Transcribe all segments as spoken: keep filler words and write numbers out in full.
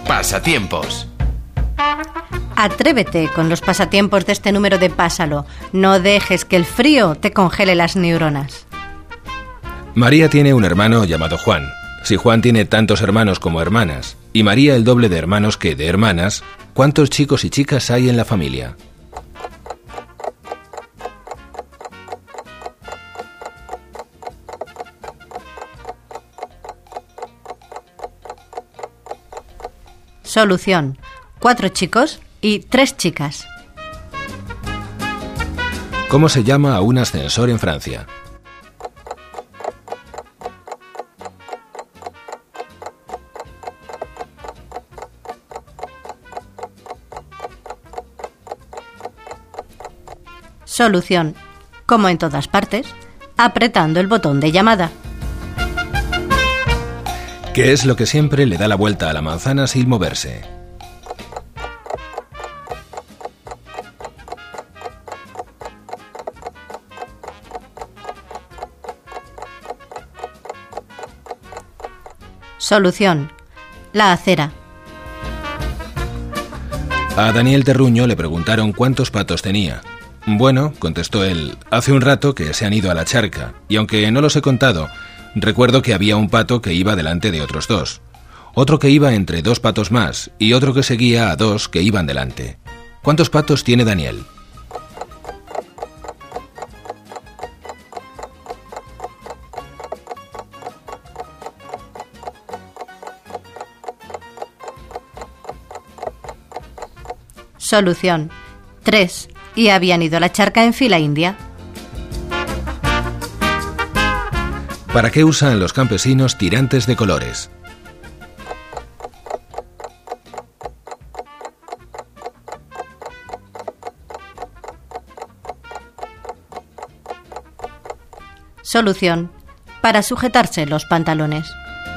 Pasatiempos. Atrévete con los pasatiempos de este número de Pásalo. No dejes que el frío te congele las neuronas. María tiene un hermano llamado Juan. Si Juan tiene tantos hermanos como hermanas, y María el doble de hermanos que de hermanas, ¿cuántos chicos y chicas hay en la familia? Solución: cuatro chicos y tres chicas. ¿Cómo se llama a un ascensor en Francia? Solución: como en todas partes, apretando el botón de llamada. ¿Qué es lo que siempre le da la vuelta a la manzana sin moverse? Solución: la acera. A Daniel Terruño le preguntaron cuántos patos tenía. Bueno, contestó él, hace un rato que se han ido a la charca, y aunque no los he contado, recuerdo que había un pato que iba delante de otros dos, otro que iba entre dos patos más, y otro que seguía a dos que iban delante. ¿Cuántos patos tiene Daniel? Solución: tres. Y habían ido a la charca en fila india. ¿Para qué usan los campesinos tirantes de colores? Solución: para sujetarse los pantalones.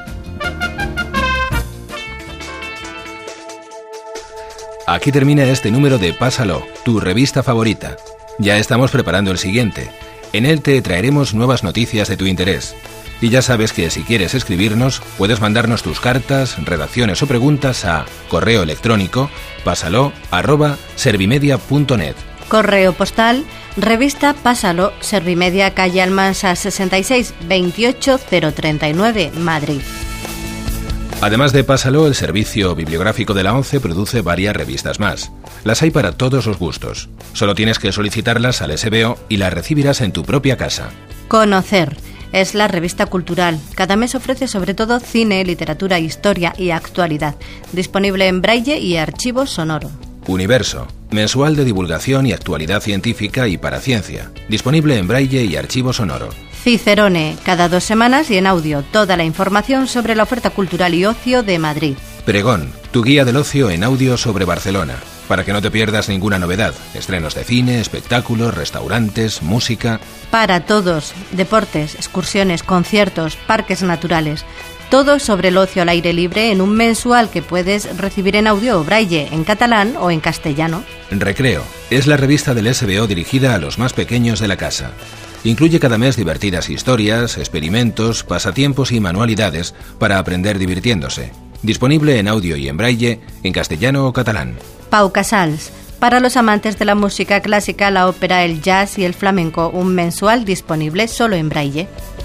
Aquí termina este número de Pásalo, tu revista favorita. Ya estamos preparando el siguiente. En él te traeremos nuevas noticias de tu interés. Y ya sabes que si quieres escribirnos, puedes mandarnos tus cartas, redacciones o preguntas a correo electrónico pásalo arroba servimedia punto net. Correo postal, revista Pásalo, Servimedia, calle Almansa sesenta y seis, veintiocho cero treinta y nueve, Madrid. Además de Pásalo, el servicio bibliográfico de la ONCE produce varias revistas más. Las hay para todos los gustos. Solo tienes que solicitarlas al S B O y las recibirás en tu propia casa. Conocer es la revista cultural. Cada mes ofrece sobre todo cine, literatura, historia y actualidad. Disponible en braille y archivo sonoro. Universo, mensual de divulgación y actualidad científica y para ciencia. Disponible en braille y archivo sonoro. Cicerone, cada dos semanas y en audio, toda la información sobre la oferta cultural y ocio de Madrid. Pregón, tu guía del ocio en audio sobre Barcelona, para que no te pierdas ninguna novedad, estrenos de cine, espectáculos, restaurantes, música. Para todos, deportes, excursiones, conciertos, parques naturales, todo sobre el ocio al aire libre en un mensual que puedes recibir en audio o braille, en catalán o en castellano. Recreo, es la revista del S B O dirigida a los más pequeños de la casa. Incluye cada mes divertidas historias, experimentos, pasatiempos y manualidades para aprender divirtiéndose. Disponible en audio y en braille, en castellano o catalán. Pau Casals, para los amantes de la música clásica, la ópera, el jazz y el flamenco, un mensual disponible solo en braille.